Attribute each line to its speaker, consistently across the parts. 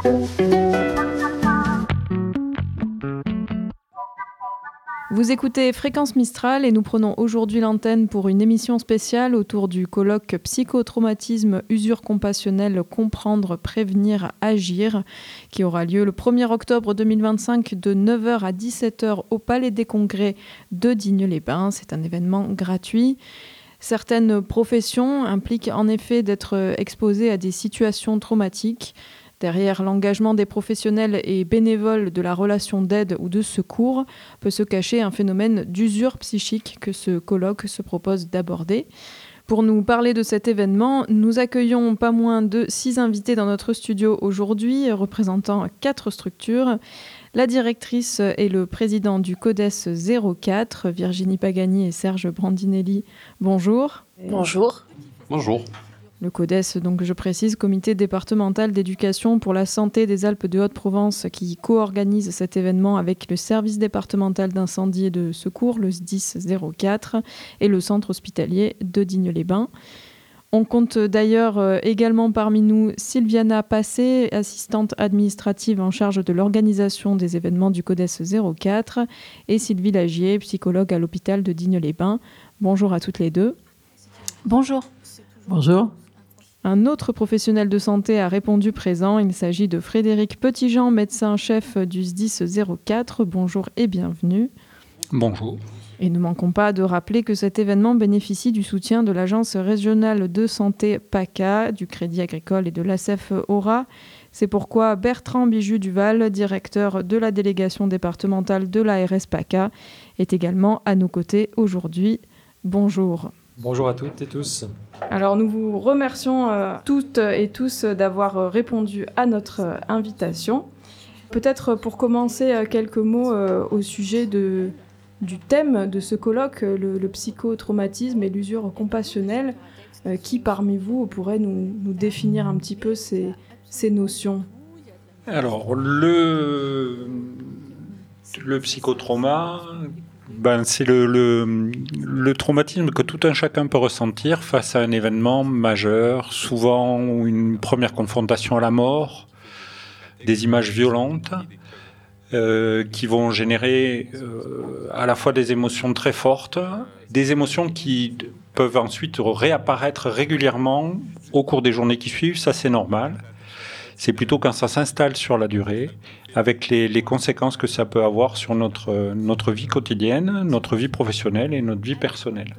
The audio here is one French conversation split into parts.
Speaker 1: Vous écoutez Fréquence Mistral et nous prenons aujourd'hui l'antenne pour une émission spéciale autour du colloque Psychotraumatisme, usure compassionnelle, comprendre, prévenir, agir, qui aura lieu le 1er octobre 2025 de 9h à 17h au Palais des Congrès de Digne-les-Bains. C'est un événement gratuit. Certaines professions impliquent en effet d'être exposées à des situations traumatiques. Derrière l'engagement des professionnels et bénévoles de la relation d'aide ou de secours peut se cacher un phénomène d'usure psychique que ce colloque se propose d'aborder. Pour nous parler de cet événement, nous accueillons pas moins de 6 invités dans notre studio aujourd'hui, représentant 4 structures. La directrice et le président du CODES 04, Virginie Pagani et Serge Brandinelli, bonjour.
Speaker 2: Bonjour.
Speaker 3: Bonjour.
Speaker 1: Le CODES, donc je précise, Comité départemental d'éducation pour la santé des Alpes de Haute-Provence, qui co-organise cet événement avec le service départemental d'incendie et de secours, le SDIS 04, et le centre hospitalier de Digne-les-Bains. On compte d'ailleurs également parmi nous Sylviana Passé, assistante administrative en charge de l'organisation des événements du CODES 04, et Sylvie Lagier, psychologue à l'hôpital de Digne-les-Bains. Bonjour à toutes les deux.
Speaker 2: Bonjour.
Speaker 4: Bonjour.
Speaker 1: Un autre professionnel de santé a répondu présent. Il s'agit de Frédéric Petitjean, médecin-chef du SDIS 04. Bonjour et bienvenue.
Speaker 3: Bonjour.
Speaker 1: Et ne manquons pas de rappeler que cet événement bénéficie du soutien de l'Agence régionale de santé PACA, du Crédit Agricole et de l'ACEF Aura. C'est pourquoi Bertrand Bijou-Duval, directeur de la délégation départementale de l'ARS PACA, est également à nos côtés aujourd'hui. Bonjour.
Speaker 5: Bonjour à toutes et tous.
Speaker 1: Alors nous vous remercions toutes et tous d'avoir répondu à notre invitation. Peut-être pour commencer quelques mots au sujet du thème de ce colloque, le psychotraumatisme et l'usure compassionnelle. Qui parmi vous pourrait nous définir un petit peu ces notions ?
Speaker 3: Alors le psychotrauma, c'est le traumatisme que tout un chacun peut ressentir face à un événement majeur, souvent une première confrontation à la mort, des images violentes qui vont générer à la fois des émotions très fortes, des émotions qui peuvent ensuite réapparaître régulièrement au cours des journées qui suivent, ça c'est normal. C'est plutôt quand ça s'installe sur la durée, avec les conséquences que ça peut avoir sur notre vie quotidienne, notre vie professionnelle et notre vie personnelle.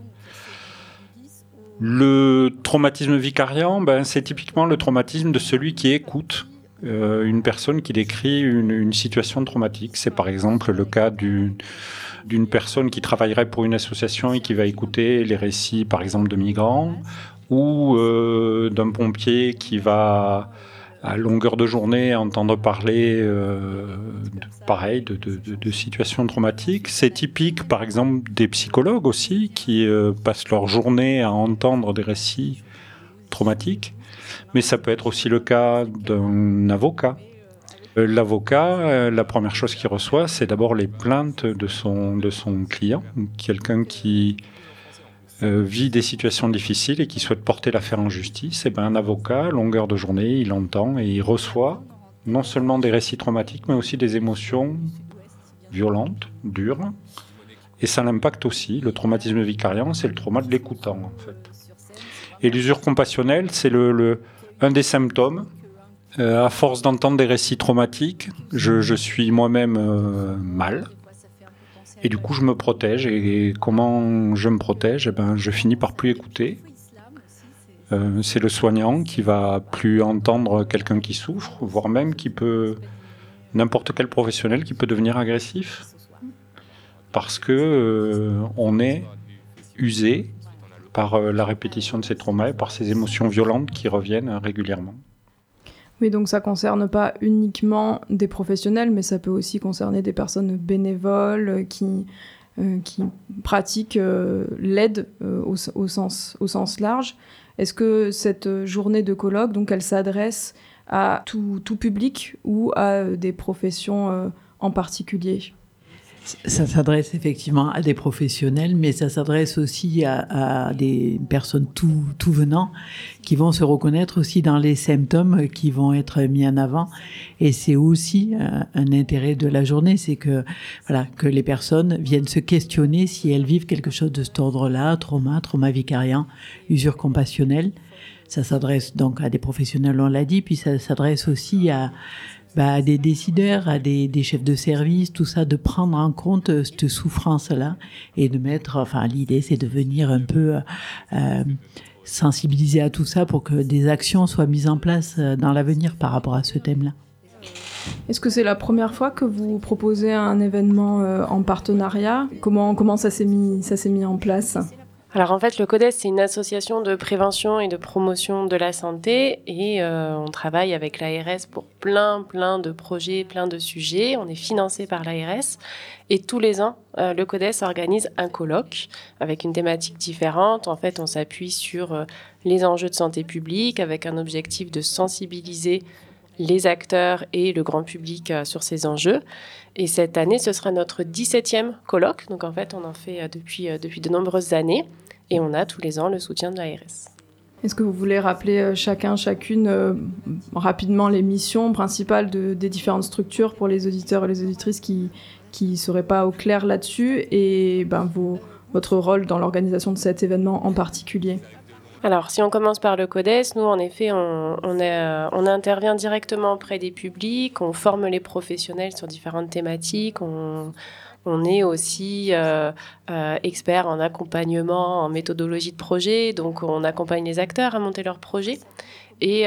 Speaker 3: Le traumatisme vicariant, c'est typiquement le traumatisme de celui qui écoute une personne qui décrit une situation traumatique. C'est par exemple le cas d'une personne qui travaillerait pour une association et qui va écouter les récits, par exemple, de migrants, ou d'un pompier qui va à longueur de journée entendre parler de situations traumatiques. C'est typique, par exemple, des psychologues aussi, qui passent leur journée à entendre des récits traumatiques. Mais ça peut être aussi le cas d'un avocat. L'avocat, la première chose qu'il reçoit, c'est d'abord les plaintes de son client, quelqu'un qui vit des situations difficiles et qui souhaite porter l'affaire en justice. Un avocat, longueur de journée, il entend et il reçoit non seulement des récits traumatiques, mais aussi des émotions violentes, dures. Et ça l'impacte aussi. Le traumatisme vicariant, c'est le trauma de l'écoutant, en fait. Et l'usure compassionnelle, c'est un des symptômes. À force d'entendre des récits traumatiques, je suis moi-même mal. Et du coup, je me protège. Et comment je me protège ? Je finis par plus écouter. C'est le soignant qui va plus entendre quelqu'un qui souffre, voire même n'importe quel professionnel qui peut devenir agressif. Parce que on est usé par la répétition de ces traumas et par ces émotions violentes qui reviennent régulièrement.
Speaker 1: Oui, donc ça ne concerne pas uniquement des professionnels, mais ça peut aussi concerner des personnes bénévoles qui pratiquent l'aide au sens large. Est-ce que cette journée de colloque, donc, elle s'adresse à tout public ou à des professions en particulier ?
Speaker 4: Ça s'adresse effectivement à des professionnels, mais ça s'adresse aussi à des personnes tout venant qui vont se reconnaître aussi dans les symptômes qui vont être mis en avant. Et c'est aussi un intérêt de la journée, c'est que les personnes viennent se questionner si elles vivent quelque chose de cet ordre-là, trauma vicariant, usure compassionnelle. Ça s'adresse donc à des professionnels, on l'a dit, puis ça s'adresse aussi à des décideurs, à des chefs de service, tout ça, de prendre en compte cette souffrance-là et de mettre, l'idée c'est de venir un peu sensibiliser à tout ça pour que des actions soient mises en place dans l'avenir par rapport à ce thème-là.
Speaker 1: Est-ce que c'est la première fois que vous proposez un événement en partenariat ? Comment ça s'est mis en place ?
Speaker 2: Alors en fait, le CODES, c'est une association de prévention et de promotion de la santé et on travaille avec l'ARS pour plein de projets, plein de sujets. On est financé par l'ARS et tous les ans, le CODES organise un colloque avec une thématique différente. En fait, on s'appuie sur les enjeux de santé publique avec un objectif de sensibiliser les acteurs et le grand public sur ces enjeux. Et cette année, ce sera notre 17e colloque. Donc en fait, on en fait depuis de nombreuses années. Et on a tous les ans le soutien de l'ARS.
Speaker 1: Est-ce que vous voulez rappeler chacune rapidement les missions principales des différentes structures pour les auditeurs et les auditrices qui ne seraient pas au clair là-dessus et votre rôle dans l'organisation de cet événement en particulier ?
Speaker 2: Alors, si on commence par le CODES, nous, en effet, on intervient directement auprès des publics, on forme les professionnels sur différentes thématiques, on est aussi expert en accompagnement, en méthodologie de projet, donc on accompagne les acteurs à monter leurs projets. Et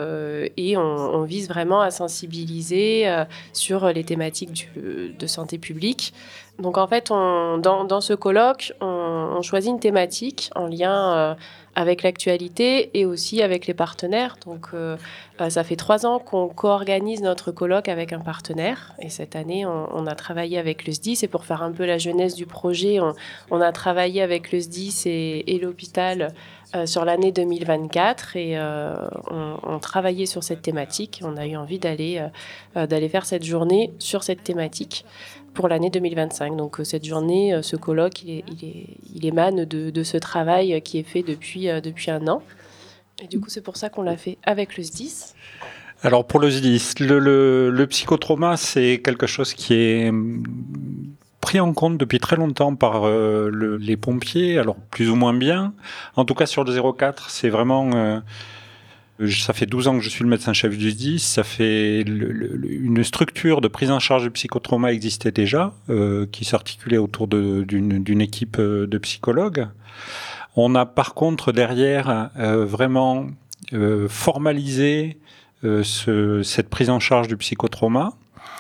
Speaker 2: on vise vraiment à sensibiliser sur les thématiques de santé publique. Donc en fait, dans ce colloque, on choisit une thématique en lien avec l'actualité et aussi avec les partenaires. Donc ça fait 3 ans qu'on co-organise notre colloque avec un partenaire. Et cette année, on a travaillé avec le SDIS. Et pour faire un peu la genèse du projet, on a travaillé avec le SDIS et l'hôpital sur l'année 2024 et on travaillait sur cette thématique. On a eu envie d'aller faire cette journée sur cette thématique pour l'année 2025. Donc cette journée, ce colloque, il émane de ce travail qui est fait depuis 1 an. Et du coup, c'est pour ça qu'on l'a fait avec le SDIS.
Speaker 3: Alors pour le SDIS, le psychotrauma, c'est quelque chose qui est pris en compte depuis très longtemps par les pompiers, alors plus ou moins bien. En tout cas sur le 04, c'est vraiment... ça fait 12 ans que je suis le médecin-chef du SDIS. Ça fait une structure de prise en charge du psychotrauma existait déjà, qui s'articulait autour d'une équipe de psychologues. On a par contre derrière vraiment formalisé cette prise en charge du psychotrauma.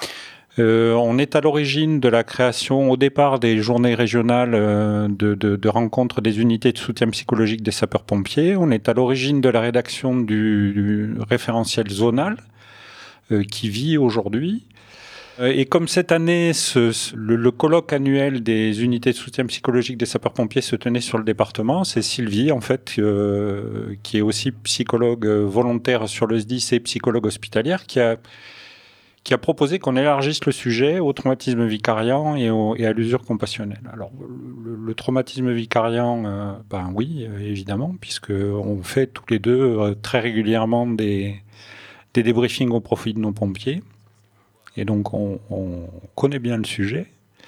Speaker 3: On est à l'origine de la création au départ des journées régionales de rencontres des unités de soutien psychologique des sapeurs-pompiers. On est à l'origine de la rédaction du référentiel zonal qui vit aujourd'hui. Et comme cette année, le colloque annuel des unités de soutien psychologique des sapeurs-pompiers se tenait sur le département, c'est Sylvie, en fait, qui est aussi psychologue volontaire sur le SDIS et psychologue hospitalière, qui a proposé qu'on élargisse le sujet au traumatisme vicariant et à l'usure compassionnelle. Alors, le traumatisme vicariant, oui, évidemment, puisqu'on fait tous les deux très régulièrement des débriefings au profit de nos pompiers. Et donc, on connaît bien le sujet.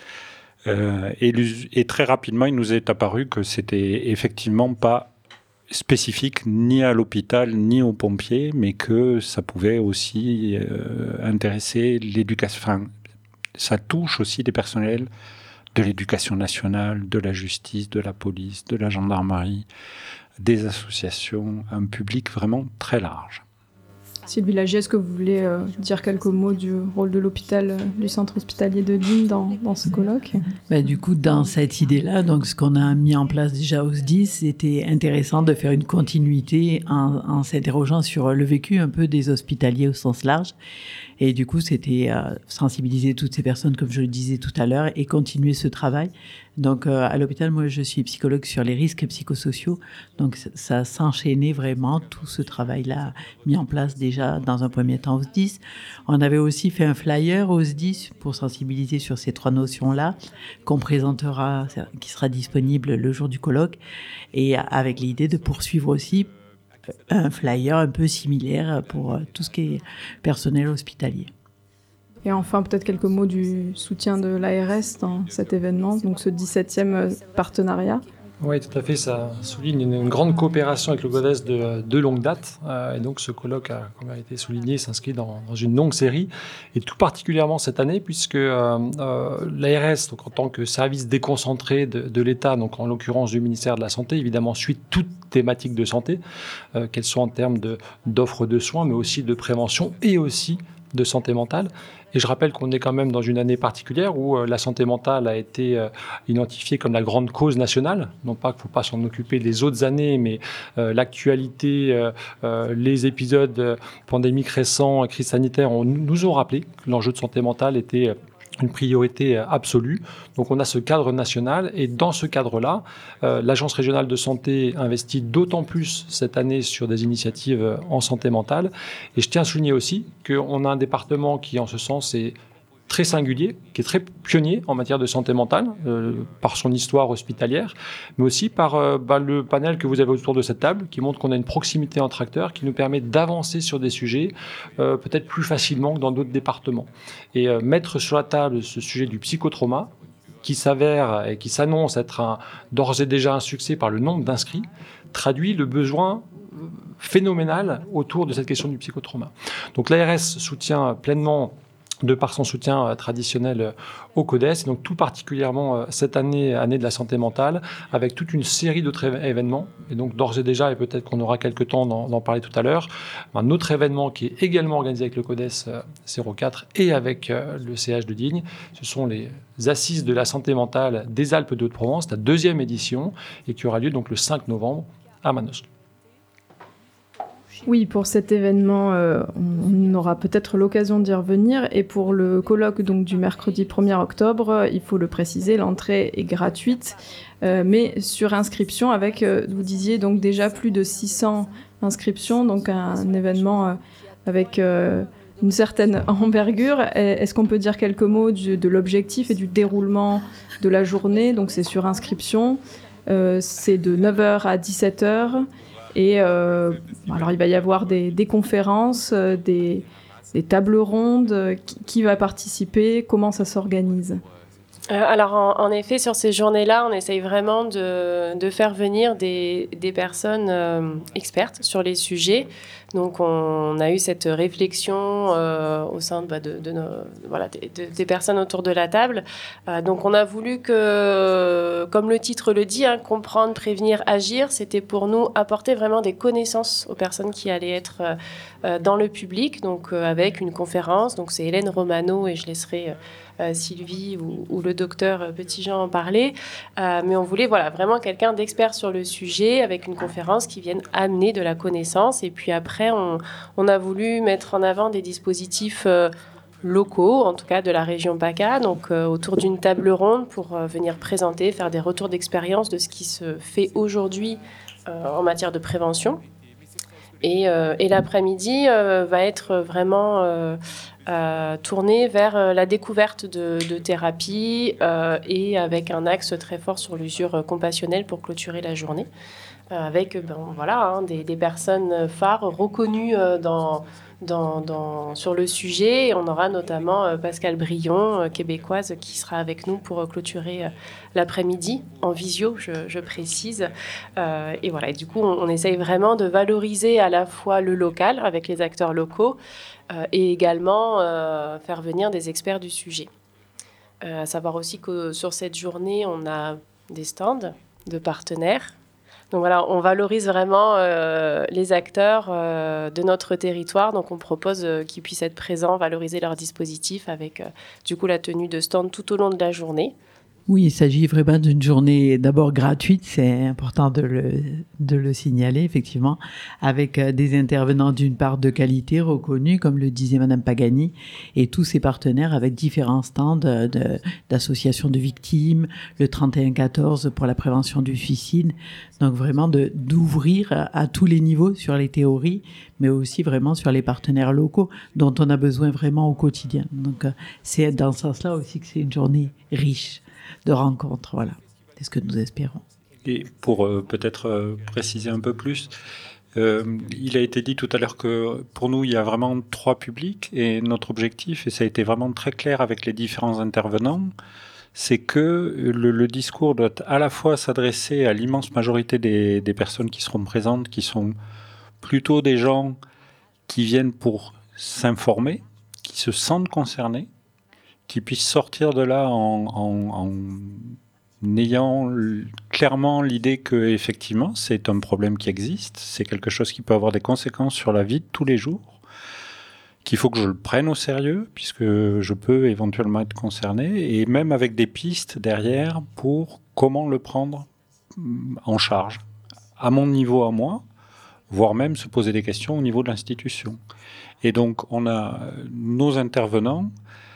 Speaker 3: Et très rapidement, il nous est apparu que c'était effectivement pas spécifique ni à l'hôpital ni aux pompiers, mais que ça pouvait aussi intéresser l'éducation. Enfin, ça touche aussi des personnels de l'éducation nationale, de la justice, de la police, de la gendarmerie, des associations, un public vraiment très large.
Speaker 1: Sylvie Lagier, est-ce que vous voulez dire quelques mots du rôle de l'hôpital, du centre hospitalier de Nîmes dans ce colloque ?
Speaker 4: Du coup, dans cette idée-là, donc ce qu'on a mis en place déjà au SDIS, c'était intéressant de faire une continuité en s'interrogeant sur le vécu un peu des hospitaliers au sens large. Et du coup, c'était sensibiliser toutes ces personnes, comme je le disais tout à l'heure, et continuer ce travail Donc, à l'hôpital, moi, je suis psychologue sur les risques psychosociaux. Donc, ça s'enchaînait vraiment, tout ce travail-là mis en place déjà dans un premier temps au SDIS. On avait aussi fait un flyer au SDIS pour sensibiliser sur ces 3 notions-là, qu'on présentera, qui sera disponible le jour du colloque, et avec l'idée de poursuivre aussi un flyer un peu similaire pour tout ce qui est personnel hospitalier.
Speaker 1: Et enfin, peut-être quelques mots du soutien de l'ARS dans cet événement, donc ce 17e partenariat.
Speaker 5: Oui, tout à fait. Ça souligne une grande coopération avec le CODES de longue date. Et donc, ce colloque, comme a été souligné, s'inscrit dans une longue série. Et tout particulièrement cette année, puisque l'ARS, donc en tant que service déconcentré de l'État, donc en l'occurrence du ministère de la Santé, évidemment, suit toute thématique de santé, qu'elle soit en termes d'offres de soins, mais aussi de prévention et aussi de santé mentale. Et je rappelle qu'on est quand même dans une année particulière où la santé mentale a été identifiée comme la grande cause nationale. Non pas qu'il ne faut pas s'en occuper les autres années, mais l'actualité, les épisodes pandémiques récents, crise sanitaire, nous ont rappelé que l'enjeu de santé mentale était une priorité absolue. Donc on a ce cadre national et dans ce cadre-là, l'Agence régionale de santé investit d'autant plus cette année sur des initiatives en santé mentale. Et je tiens à souligner aussi qu'on a un département qui, en ce sens, est très singulier, qui est très pionnier en matière de santé mentale, par son histoire hospitalière, mais aussi par le panel que vous avez autour de cette table, qui montre qu'on a une proximité entre acteurs, qui nous permet d'avancer sur des sujets peut-être plus facilement que dans d'autres départements. Et mettre sur la table ce sujet du psychotrauma, qui s'avère et qui s'annonce être d'ores et déjà un succès par le nombre d'inscrits, traduit le besoin phénoménal autour de cette question du psychotrauma. Donc l'ARS soutient pleinement de par son soutien traditionnel au CODES, et donc tout particulièrement cette année de la santé mentale, avec toute une série d'autres événements. Et donc d'ores et déjà, et peut-être qu'on aura quelques temps d'en parler tout à l'heure, un autre événement qui est également organisé avec le CODES 04 et avec le CH de Digne, ce sont les Assises de la santé mentale des Alpes de Haute-Provence, la 2e édition, et qui aura lieu donc le 5 novembre à Manosque.
Speaker 1: Oui, pour cet événement, on aura peut-être l'occasion d'y revenir. Et pour le colloque donc, du mercredi 1er octobre, il faut le préciser, l'entrée est gratuite, mais sur inscription avec, vous disiez, donc déjà plus de 600 inscriptions, donc un événement avec une certaine envergure. Est-ce qu'on peut dire quelques mots de l'objectif et du déroulement de la journée? Donc c'est sur inscription, c'est de 9h à 17h. Et alors il va y avoir des conférences, des tables rondes. Qui va participer? Comment ça s'organise?
Speaker 2: Alors en effet, sur ces journées-là, on essaye vraiment de faire venir des personnes expertes sur les sujets. Donc on a eu cette réflexion au sein des personnes autour de la table. Donc on a voulu que, comme le titre le dit, comprendre, prévenir, agir, c'était pour nous apporter vraiment des connaissances aux personnes qui allaient être dans le public, donc avec une conférence. Donc c'est Hélène Romano et je laisserai Sylvie ou le docteur Petitjean en parler. Mais on voulait vraiment quelqu'un d'expert sur le sujet avec une conférence qui vienne amener de la connaissance. Et puis après, on a voulu mettre en avant des dispositifs locaux, en tout cas de la région PACA, donc autour d'une table ronde pour venir présenter, faire des retours d'expérience de ce qui se fait aujourd'hui en matière de prévention. Et l'après-midi va être vraiment tourné vers la découverte de thérapies et avec un axe très fort sur l'usure compassionnelle pour clôturer la journée. Avec des personnes phares reconnues sur le sujet. Et on aura notamment Pascale Brion, québécoise, qui sera avec nous pour clôturer l'après-midi, en visio, je précise. Et voilà, et du coup, on essaye vraiment de valoriser à la fois le local, avec les acteurs locaux, et également faire venir des experts du sujet. À savoir aussi que sur cette journée, on a des stands de partenaires. Donc voilà, on valorise vraiment les acteurs de notre territoire. Donc on propose qu'ils puissent être présents, valoriser leurs dispositifs avec du coup la tenue de stand tout au long de la journée.
Speaker 4: Oui, il s'agit vraiment d'une journée d'abord gratuite, c'est important de le signaler, effectivement, avec des intervenants d'une part de qualité reconnus, comme le disait Madame Pagani, et tous ses partenaires avec différents stands d'associations de victimes, le 3114 pour la prévention du suicide. Donc vraiment d'ouvrir à tous les niveaux sur les théories, mais aussi vraiment sur les partenaires locaux dont on a besoin vraiment au quotidien. Donc c'est dans ce sens-là aussi que c'est une journée riche de rencontres, voilà. C'est ce que nous espérons.
Speaker 3: Et pour peut-être préciser un peu plus, il a été dit tout à l'heure que pour nous, il y a vraiment 3 publics et notre objectif, et ça a été vraiment très clair avec les différents intervenants, c'est que le discours doit à la fois s'adresser à l'immense majorité des personnes qui seront présentes, qui sont plutôt des gens qui viennent pour s'informer, qui se sentent concernés, qui puissent sortir de là en ayant clairement l'idée que effectivement c'est un problème qui existe, c'est quelque chose qui peut avoir des conséquences sur la vie de tous les jours, qu'il faut que je le prenne au sérieux puisque je peux éventuellement être concerné, et même avec des pistes derrière pour comment le prendre en charge à mon niveau à moi, voire même se poser des questions au niveau de l'institution. Et donc on a nos intervenants.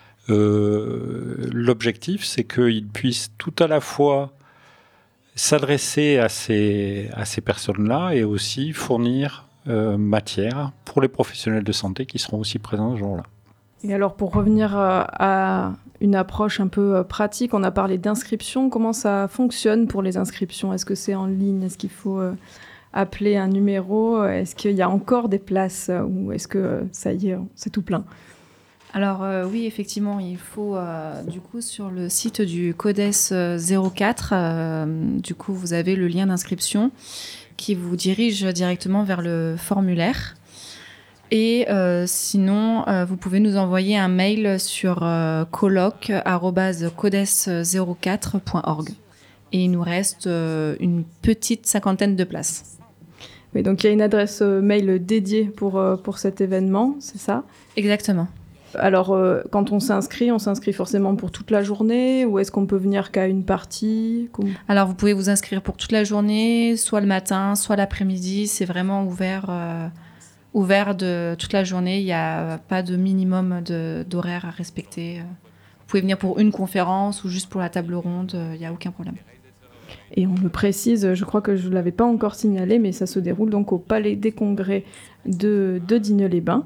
Speaker 3: L'objectif, c'est qu'ils puissent tout à la fois s'adresser à ces personnes-là et aussi fournir matière pour les professionnels de santé qui seront aussi présents ce jour-là.
Speaker 1: Et alors, pour revenir à une approche un peu pratique, on a parlé d'inscription. Comment ça fonctionne pour les inscriptions ? Est-ce que c'est en ligne ? Est-ce qu'il faut appeler un numéro ? Est-ce qu'il y a encore des places ? Ou est-ce que ça y est, c'est tout plein ?
Speaker 6: Alors oui, effectivement, il faut du coup sur le site du CODES 04, du coup vous avez le lien d'inscription qui vous dirige directement vers le formulaire. Et sinon, vous pouvez nous envoyer un mail sur colloque@codes04.org. Et il nous reste une petite 50aine de places.
Speaker 1: Oui, donc il y a une adresse mail dédiée pour cet événement, c'est ça ?
Speaker 6: Exactement.
Speaker 1: Alors, quand on s'inscrit forcément pour toute la journée, ou est-ce qu'on peut venir qu'à une partie ?
Speaker 6: Alors, vous pouvez vous inscrire pour toute la journée, soit le matin, soit l'après-midi. C'est vraiment ouvert de toute la journée. Il n'y a pas de minimum d'horaire à respecter. Vous pouvez venir pour une conférence ou juste pour la table ronde. Il n'y a aucun problème.
Speaker 1: Et on le précise, je crois que je ne l'avais pas encore signalé, mais ça se déroule donc au Palais des Congrès de Digne-les-Bains.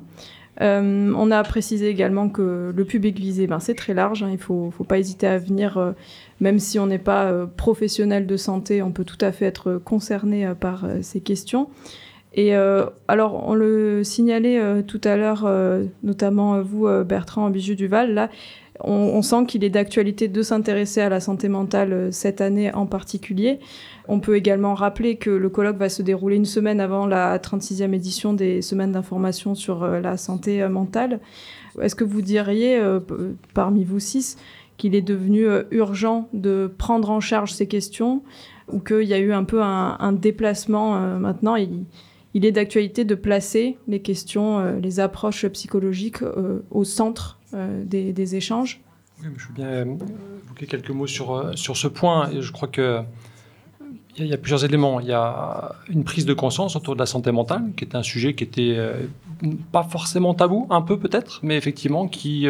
Speaker 1: On a précisé également que le public visé, c'est très large, il ne faut pas hésiter à venir, même si on n'est pas professionnel de santé, on peut tout à fait être concerné par ces questions. Et alors, on le signalait tout à l'heure, notamment vous, Bertrand Bijou-Duval, là, on sent qu'il est d'actualité de s'intéresser à la santé mentale cette année en particulier. On peut également rappeler que le colloque va se dérouler une semaine avant la 36e édition des semaines d'information sur la santé mentale. Est-ce que vous diriez, parmi vous 6, qu'il est devenu urgent de prendre en charge ces questions, ou qu'il y a eu un peu un déplacement maintenant il est d'actualité de placer les questions, les approches psychologiques au centre des échanges.
Speaker 5: Oui, je veux bien évoquer quelques mots sur ce point. Et je crois qu'il y a plusieurs éléments. Il y a une prise de conscience autour de la santé mentale, qui est un sujet qui était pas forcément tabou, un peu peut-être, mais effectivement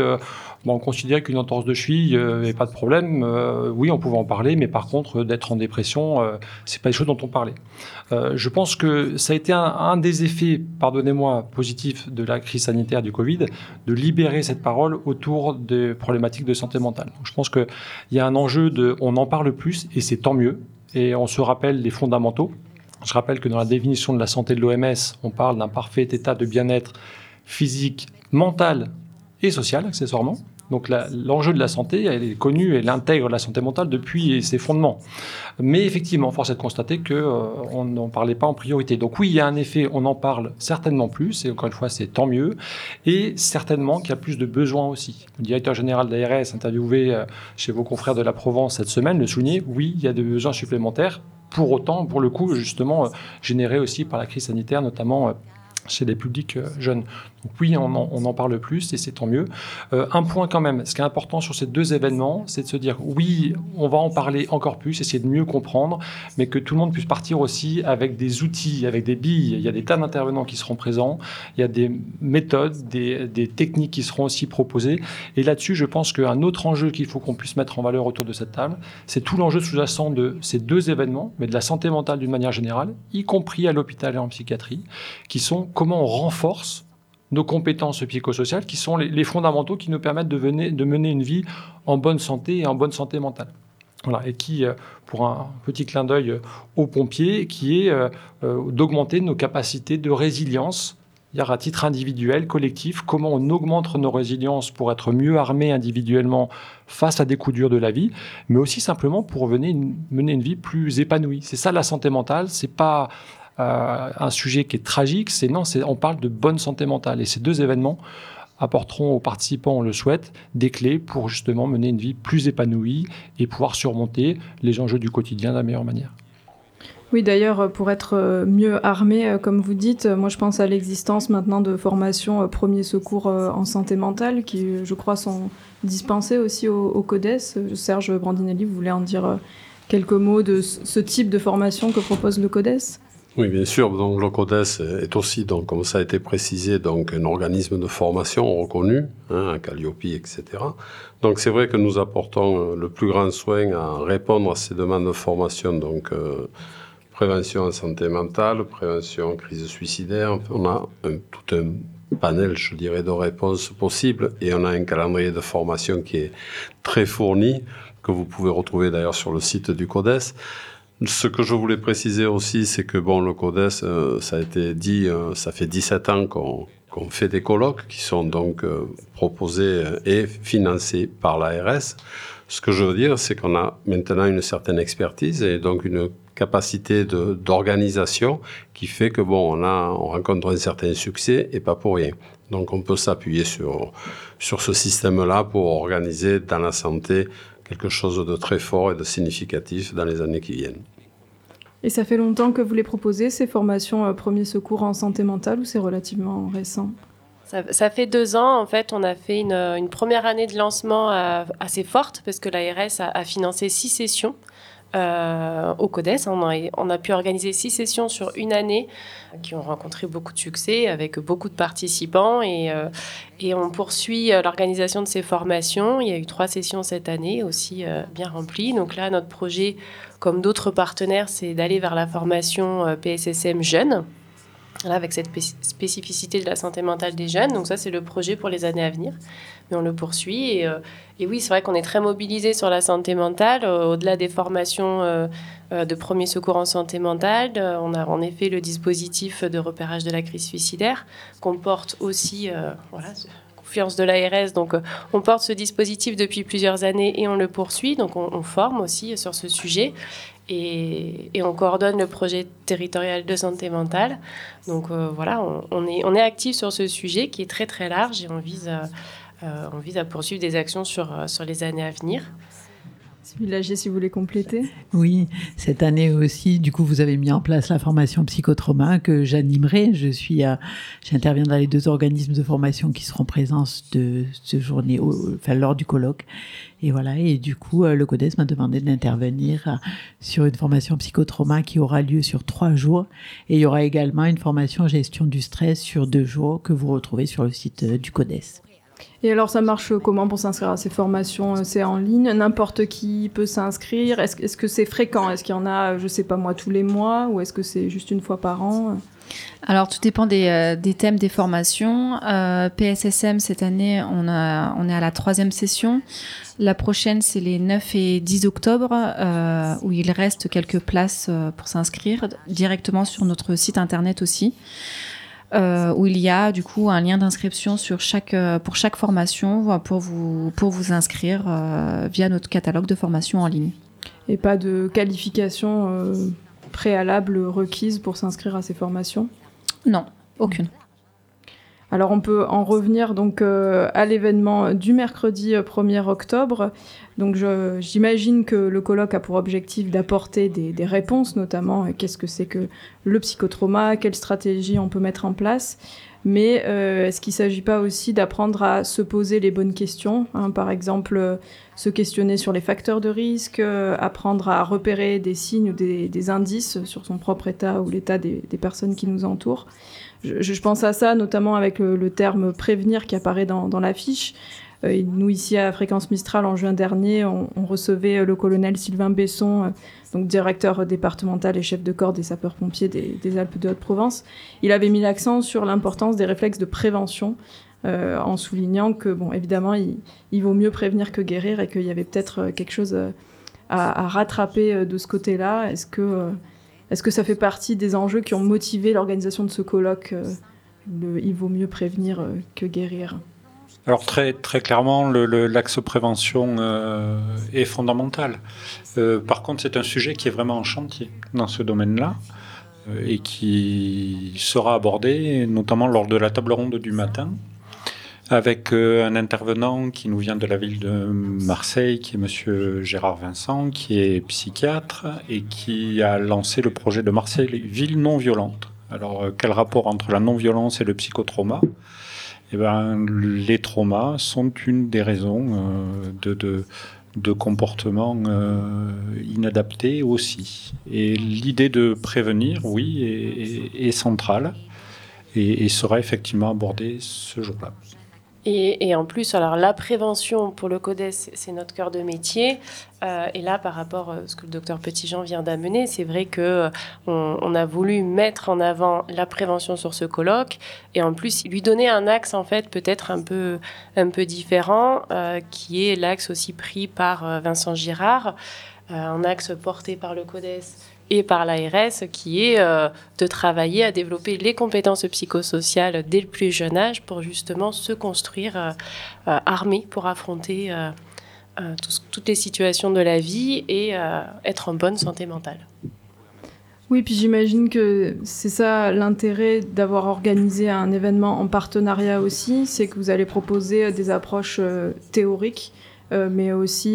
Speaker 5: on considérait qu'une entorse de cheville n'avait pas de problème. Oui, on pouvait en parler, mais par contre, d'être en dépression, c'est pas des choses dont on parlait. Je pense que ça a été un des effets, pardonnez-moi, positifs de la crise sanitaire du Covid, de libérer cette parole autour des problématiques de santé mentale. Donc, je pense qu'il y a un enjeu on en parle plus, et c'est tant mieux, et on se rappelle les fondamentaux. Je rappelle que dans la définition de la santé de l'OMS, on parle d'un parfait état de bien-être physique, mental et social, accessoirement. Donc l'enjeu de la santé, elle est connue, elle intègre la santé mentale depuis ses fondements. Mais effectivement, force est de constater qu'on n'en parlait pas en priorité. Donc oui, il y a un effet, on en parle certainement plus, et encore une fois, c'est tant mieux, et certainement qu'il y a plus de besoins aussi. Le directeur général de l'ARS, interviewé chez vos confrères de la Provence cette semaine, le soulignait, oui, il y a des besoins supplémentaires, pour autant, pour le coup, justement, générés aussi par la crise sanitaire, notamment chez les publics jeunes. Donc oui, on en parle plus et c'est tant mieux. Un point quand même, ce qui est important sur ces 2 événements, c'est de se dire oui, on va en parler encore plus, essayer de mieux comprendre, mais que tout le monde puisse partir aussi avec des outils, avec des billes. Il y a des tas d'intervenants qui seront présents, il y a des méthodes, des techniques qui seront aussi proposées. Et là-dessus, je pense qu'un autre enjeu qu'il faut qu'on puisse mettre en valeur autour de cette table, c'est tout l'enjeu sous-jacent de ces 2 événements, mais de la santé mentale d'une manière générale, y compris à l'hôpital et en psychiatrie, qui sont comment on renforce nos compétences psychosociales, qui sont les fondamentaux qui nous permettent de mener une vie en bonne santé et en bonne santé mentale. Voilà, et qui, pour un petit clin d'œil aux pompiers, qui est d'augmenter nos capacités de résilience, à titre individuel, collectif, comment on augmente nos résiliences pour être mieux armés individuellement face à des coups durs de la vie, mais aussi simplement pour mener une vie plus épanouie. C'est ça la santé mentale, c'est pas un sujet qui est tragique, on parle de bonne santé mentale. Et ces 2 événements apporteront aux participants, on le souhaite, des clés pour justement mener une vie plus épanouie et pouvoir surmonter les enjeux du quotidien de la meilleure manière.
Speaker 1: Oui, d'ailleurs, pour être mieux armé, comme vous dites, moi je pense à l'existence maintenant de formations premiers secours en santé mentale qui, je crois, sont dispensées aussi au CODES. Serge Brandinelli, vous voulez en dire quelques mots de ce type de formation que propose le CODES ?
Speaker 7: Oui, bien sûr. Donc, le CODES est aussi, donc, comme ça a été précisé, donc, un organisme de formation reconnu, à Calliope, etc. Donc, c'est vrai que nous apportons le plus grand soin à répondre à ces demandes de formation, donc, prévention en santé mentale, prévention crise suicidaire. On a tout un panel, je dirais, de réponses possibles et on a un calendrier de formation qui est très fourni, que vous pouvez retrouver d'ailleurs sur le site du CODES. Ce que je voulais préciser aussi, c'est que le CODES, ça a été dit, ça fait 17 ans qu'on fait des colloques qui sont donc proposés et financés par l'ARS. Ce que je veux dire, c'est qu'on a maintenant une certaine expertise et donc une capacité d'organisation qui fait que on rencontre un certain succès et pas pour rien. Donc on peut s'appuyer sur ce système-là pour organiser dans la santé quelque chose de très fort et de significatif dans les années qui viennent.
Speaker 1: Et ça fait longtemps que vous les proposez, ces formations premiers secours en santé mentale, ou c'est relativement récent ?
Speaker 2: Ça fait 2 ans, en fait, on a fait une première année de lancement assez forte, parce que l'ARS a financé 6 sessions au CODES. On a pu organiser 6 sessions sur une année qui ont rencontré beaucoup de succès avec beaucoup de participants et on poursuit l'organisation de ces formations. Il y a eu 3 sessions cette année aussi bien remplies. Donc là, notre projet, comme d'autres partenaires, c'est d'aller vers la formation PSSM jeunes, là, avec cette spécificité de la santé mentale des jeunes. Donc ça, c'est le projet pour les années à venir. Mais on le poursuit. Et oui, c'est vrai qu'on est très mobilisé sur la santé mentale. Au-delà des formations de premier secours en santé mentale, on a en effet le dispositif de repérage de la crise suicidaire qu'on porte aussi, confiance de l'ARS. Donc on porte ce dispositif depuis plusieurs années et on le poursuit. Donc on forme aussi sur ce sujet. Et on coordonne le projet territorial de santé mentale. Donc on est actif sur ce sujet qui est très très large et on vise à poursuivre des actions sur les années à venir.
Speaker 1: Sylvie Lagier, si vous voulez compléter.
Speaker 4: Oui, cette année aussi, du coup, vous avez mis en place la formation psychotrauma que j'animerai. J'interviens dans les 2 organismes de formation qui seront présents de cette journée, lors du colloque. Et voilà, et du coup, le CODES m'a demandé d'intervenir sur une formation psychotrauma qui aura lieu sur 3 jours. Et il y aura également une formation gestion du stress sur 2 jours que vous retrouvez sur le site du CODES.
Speaker 1: Et alors, ça marche comment pour s'inscrire à ces formations ? C'est en ligne ? N'importe qui peut s'inscrire ? Est-ce que c'est fréquent ? Est-ce qu'il y en a, je sais pas moi, tous les mois ? Ou est-ce que c'est juste une fois par an ?
Speaker 6: Alors, tout dépend des thèmes des formations. PSSM, cette année, on est à la 3e session. La prochaine, c'est les 9 et 10 octobre, où il reste quelques places pour s'inscrire directement sur notre site internet aussi. Où il y a du coup un lien d'inscription pour chaque formation pour vous inscrire via notre catalogue de formations en ligne.
Speaker 1: Et pas de qualification préalable requise pour s'inscrire à ces formations ?
Speaker 6: Non, aucune.
Speaker 1: Alors on peut en revenir donc à l'événement du mercredi 1er octobre. Donc j'imagine que le colloque a pour objectif d'apporter des réponses, notamment qu'est-ce que c'est que le psychotrauma, quelles stratégies on peut mettre en place. Mais est-ce qu'il ne s'agit pas aussi d'apprendre à se poser les bonnes questions, hein, par exemple se questionner sur les facteurs de risque, apprendre à repérer des signes ou des indices sur son propre état ou l'état des personnes qui nous entourent. Je pense à ça notamment avec le terme « prévenir » qui apparaît dans l'affiche. Nous, ici à Fréquence Mistral, en juin dernier, on recevait le colonel Sylvain Besson, donc directeur départemental et chef de corps des sapeurs-pompiers des Alpes de Haute-Provence. Il avait mis l'accent sur l'importance des réflexes de prévention, en soulignant que, bon, évidemment, il vaut mieux prévenir que guérir et qu'il y avait peut-être quelque chose à rattraper de ce côté-là. Est-ce que ça fait partie des enjeux qui ont motivé l'organisation de ce colloque, il vaut mieux prévenir que guérir?
Speaker 3: Alors très clairement, l'axe prévention est fondamental. Par contre, c'est un sujet qui est vraiment en chantier dans ce domaine-là et qui sera abordé notamment lors de la table ronde du matin avec un intervenant qui nous vient de la ville de Marseille, qui est monsieur Gérard Vincent, qui est psychiatre et qui a lancé le projet de Marseille, ville non violente. Alors, quel rapport entre la non-violence et le psychotrauma ? Eh ben, les traumas sont une des raisons de comportements inadaptés aussi. Et l'idée de prévenir, oui, est centrale et sera effectivement abordée ce jour-là.
Speaker 2: Et en plus, alors la prévention pour le CODES, c'est notre cœur de métier. Et là, par rapport à ce que le docteur Petitjean vient d'amener, c'est vrai qu'on a voulu mettre en avant la prévention sur ce colloque et en plus lui donner un axe en fait peut-être un peu différent, qui est l'axe aussi pris par Vincent Girard, un axe porté par le CODES et par l'ARS, qui est de travailler à développer les compétences psychosociales dès le plus jeune âge pour justement se construire armé pour affronter toutes les situations de la vie et être en bonne santé mentale.
Speaker 1: Oui, puis j'imagine que c'est ça l'intérêt d'avoir organisé un événement en partenariat aussi, c'est que vous allez proposer des approches théoriques, mais aussi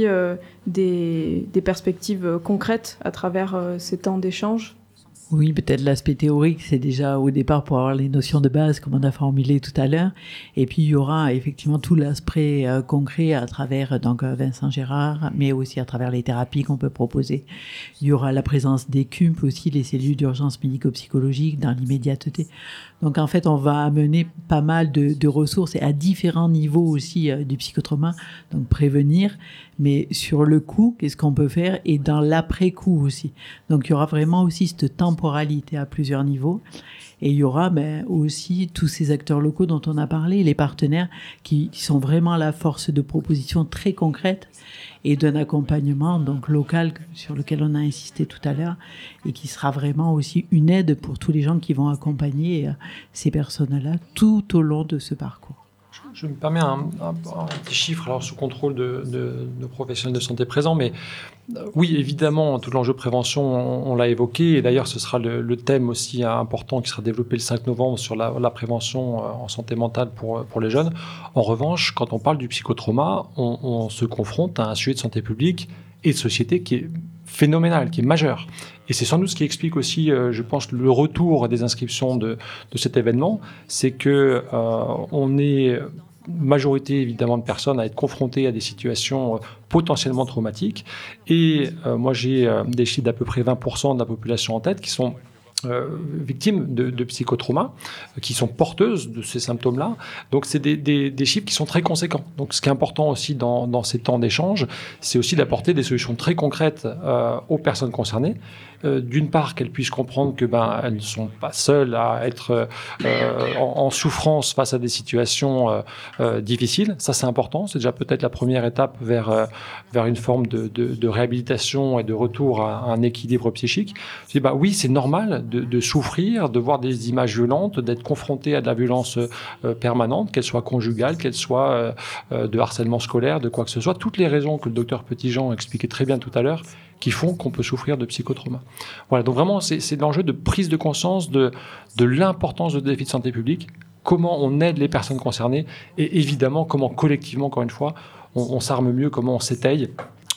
Speaker 1: des perspectives concrètes à travers ces temps d'échange.
Speaker 4: Oui, peut-être l'aspect théorique, c'est déjà au départ pour avoir les notions de base, comme on a formulé tout à l'heure. Et puis, il y aura effectivement tout l'aspect concret à travers donc Vincent Girard, mais aussi à travers les thérapies qu'on peut proposer. Il y aura la présence des CUMP aussi, les cellules d'urgence médico-psychologique dans l'immédiateté. Donc, en fait, on va amener pas mal de ressources et à différents niveaux aussi du psychotrauma. Donc, prévenir, mais sur le coup, qu'est-ce qu'on peut faire et dans l'après-coup aussi. Donc, il y aura vraiment aussi cette temporalité à plusieurs niveaux. Et il y aura aussi tous ces acteurs locaux dont on a parlé, les partenaires qui sont vraiment la force de proposition très concrète et d'un accompagnement donc local sur lequel on a insisté tout à l'heure et qui sera vraiment aussi une aide pour tous les gens qui vont accompagner ces personnes-là tout au long de ce parcours.
Speaker 5: Je me permets un petit chiffre, alors sous contrôle de nos professionnels de santé présents, mais oui, évidemment, tout l'enjeu prévention, on l'a évoqué, et d'ailleurs ce sera le thème aussi important qui sera développé le 5 novembre sur la prévention en santé mentale pour les jeunes. En revanche, quand on parle du psychotrauma, on se confronte à un sujet de santé publique et de société qui est phénoménal, qui est majeur. Et c'est sans doute ce qui explique aussi, je pense, le retour des inscriptions de cet événement, c'est que on est majorité évidemment de personnes à être confrontées à des situations potentiellement traumatiques. Et moi, j'ai des chiffres d'à peu près 20% de la population en tête qui sont victimes de psychotrauma, qui sont porteuses de ces symptômes-là. Donc, c'est des chiffres qui sont très conséquents. Donc, ce qui est important aussi dans ces temps d'échange, c'est aussi d'apporter des solutions très concrètes aux personnes concernées. D'une part, qu'elles puissent comprendre que elles ne sont pas seules à être en souffrance face à des situations difficiles. Ça, c'est important. C'est déjà peut-être la première étape vers une forme de réhabilitation et de retour à un équilibre psychique. Je dis, oui, c'est normal de souffrir, de voir des images violentes, d'être confronté à de la violence permanente, qu'elle soit conjugale, qu'elle soit de harcèlement scolaire, de quoi que ce soit. Toutes les raisons que le docteur Petitjean expliquait très bien tout à l'heure, qui font qu'on peut souffrir de psychotrauma. Voilà, donc vraiment, c'est l'enjeu de prise de conscience de l'importance de défis de santé publique comment on aide les personnes concernées et évidemment comment collectivement, encore une fois, on s'arme mieux, comment on s'étaye,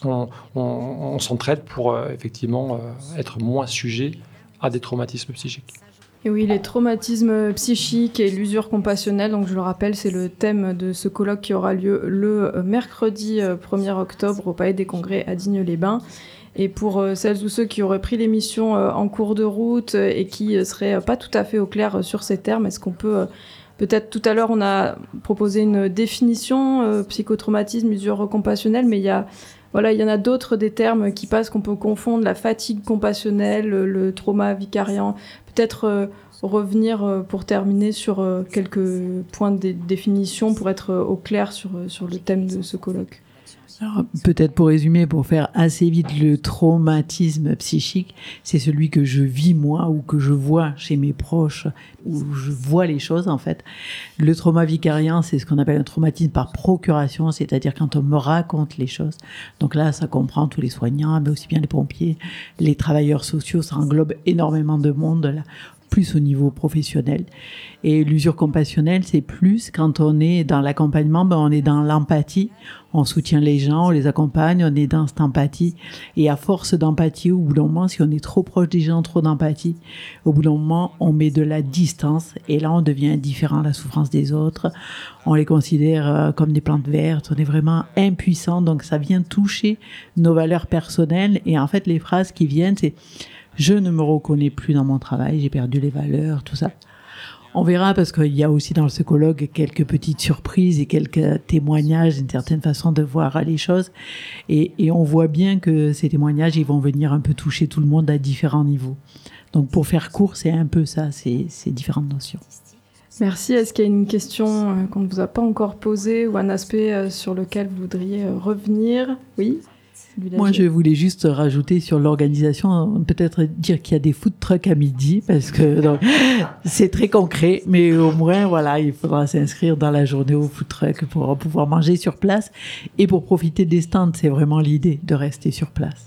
Speaker 5: on s'entraide pour effectivement être moins sujet à des traumatismes psychiques.
Speaker 1: Et oui, les traumatismes psychiques et l'usure compassionnelle, donc je le rappelle, c'est le thème de ce colloque qui aura lieu le mercredi 1er octobre au Palais des Congrès à Digne-les-Bains. Et pour celles ou ceux qui auraient pris l'émission en cours de route et qui seraient pas tout à fait au clair sur ces termes, est-ce qu'on peut... Peut-être tout à l'heure, on a proposé une définition, psychotraumatisme, usure compassionnelle, mais il y en a d'autres des termes qui passent, qu'on peut confondre, la fatigue compassionnelle, le trauma vicariant. Peut-être revenir pour terminer sur quelques points de définition pour être au clair sur le thème de ce colloque.
Speaker 4: Alors, peut-être pour résumer, pour faire assez vite, le traumatisme psychique, c'est celui que je vis moi ou que je vois chez mes proches, où je vois les choses en fait. Le trauma vicariant, c'est ce qu'on appelle un traumatisme par procuration, c'est-à-dire quand on me raconte les choses. Donc là, ça comprend tous les soignants, mais aussi bien les pompiers, les travailleurs sociaux, ça englobe énormément de monde là, plus au niveau professionnel. Et l'usure compassionnelle, c'est plus quand on est dans l'accompagnement, on est dans l'empathie, on soutient les gens, on les accompagne, on est dans cette empathie. Et à force d'empathie, au bout d'un moment, si on est trop proche des gens, trop d'empathie, au bout d'un moment, on met de la distance et là, on devient indifférent à la souffrance des autres. On les considère comme des plantes vertes, on est vraiment impuissant, donc ça vient toucher nos valeurs personnelles. Et en fait, les phrases qui viennent, c'est « je ne me reconnais plus dans mon travail, j'ai perdu les valeurs », tout ça. On verra parce qu'il y a aussi dans ce colloque quelques petites surprises et quelques témoignages, une certaine façon de voir les choses. Et on voit bien que ces témoignages, ils vont venir un peu toucher tout le monde à différents niveaux. Donc pour faire court, c'est un peu ça, ces différentes notions.
Speaker 1: Merci. Est-ce qu'il y a une question qu'on ne vous a pas encore posée ou un aspect sur lequel vous voudriez revenir ? Oui ?
Speaker 4: Moi, je voulais juste rajouter sur l'organisation, peut-être dire qu'il y a des food trucks à midi, parce que donc, c'est très concret, mais au moins, voilà, il faudra s'inscrire dans la journée au food truck pour pouvoir manger sur place et pour profiter des stands. C'est vraiment l'idée de rester sur place.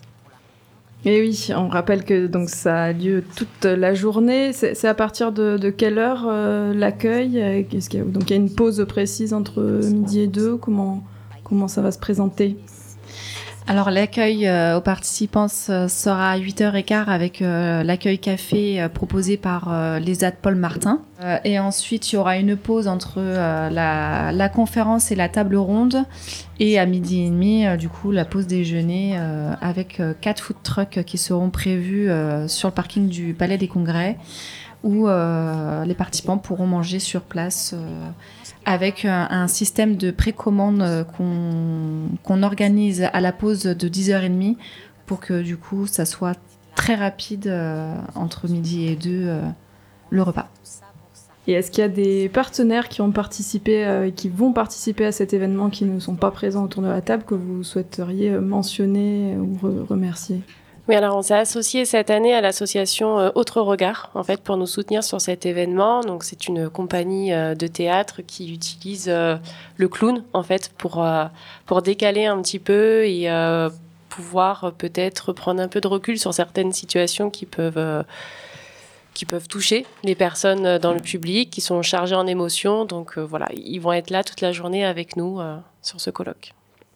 Speaker 1: Et oui, on rappelle que donc ça a lieu toute la journée. C'est à partir de quelle heure l'accueil ? Donc il y a une pause précise entre midi et 2. Comment ça va se présenter ?
Speaker 6: Alors l'accueil aux participants sera à 8h15 avec l'accueil café proposé par l'ESAT Paul Martin. Et ensuite, il y aura une pause entre la conférence et la table ronde. Et à 12h30, du coup, la pause déjeuner avec 4 food trucks qui seront prévus sur le parking du Palais des Congrès où les participants pourront manger sur place avec un système de précommande qu'on organise à la pause de 10h30 pour que du coup ça soit très rapide entre midi et 2 le repas.
Speaker 1: Et est-ce qu'il y a des partenaires qui ont participé, qui vont participer à cet événement qui ne sont pas présents autour de la table que vous souhaiteriez mentionner ou remercier ?
Speaker 2: Oui, alors on s'est associé cette année à l'association Autre Regard, en fait, pour nous soutenir sur cet événement. Donc c'est une compagnie de théâtre qui utilise le clown, en fait, pour décaler un petit peu et pouvoir peut-être prendre un peu de recul sur certaines situations qui peuvent toucher les personnes dans le public, qui sont chargées en émotions. Donc voilà, ils vont être là toute la journée avec nous sur ce colloque.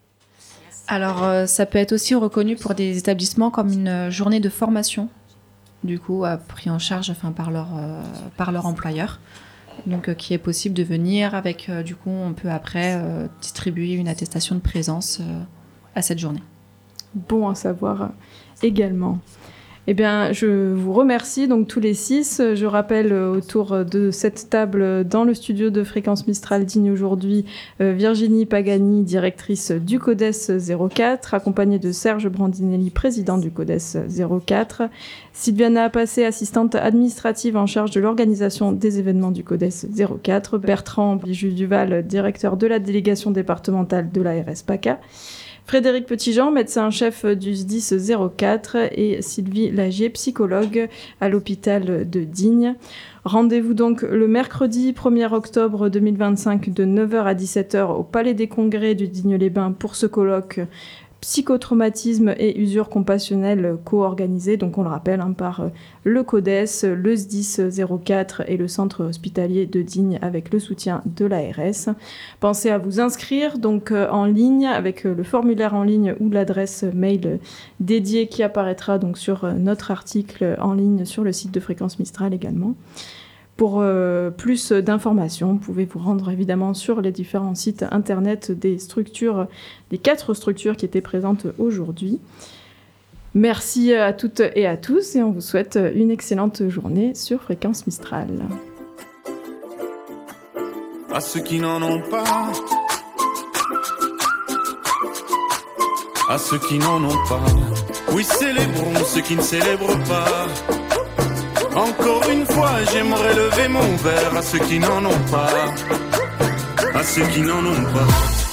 Speaker 6: Alors, ça peut être aussi reconnu pour des établissements comme une journée de formation, du coup, pris en charge par leur employeur. Donc, qui est possible de venir avec, du coup, on peut après distribuer une attestation de présence à cette journée.
Speaker 1: Bon à savoir également. Eh bien, je vous remercie donc tous les 6. Je rappelle autour de cette table dans le studio de Fréquence Mistral Digne aujourd'hui Virginie Pagani, directrice du CODES 04, accompagnée de Serge Brandinelli, président du CODES 04, Sylviana Passé, assistante administrative en charge de l'organisation des événements du CODES 04, Bertrand Bijou-Duval, directeur de la délégation départementale de l'ARS PACA, Frédéric Petitjean, médecin-chef du SDIS 04 et Sylvie Lagier, psychologue à l'hôpital de Digne. Rendez-vous donc le mercredi 1er octobre 2025 de 9h à 17h au Palais des Congrès du Digne-les-Bains pour ce colloque psychotraumatisme et usure compassionnelle co-organisés, donc on le rappelle, par le CODES, le SDIS 04 et le centre hospitalier de Digne avec le soutien de l'ARS. Pensez à vous inscrire donc en ligne avec le formulaire en ligne ou l'adresse mail dédiée qui apparaîtra donc sur notre article en ligne sur le site de Fréquence Mistral également. Pour plus d'informations, vous pouvez vous rendre évidemment sur les différents sites internet des 4 structures qui étaient présentes aujourd'hui. Merci à toutes et à tous et on vous souhaite une excellente journée sur Fréquence Mistral.
Speaker 8: À ceux qui n'en ont pas, à ceux qui n'en ont pas, oui célébrons ceux qui ne célèbrent pas. Encore une fois, j'aimerais lever mon verre à ceux qui n'en ont pas, à ceux qui n'en ont pas.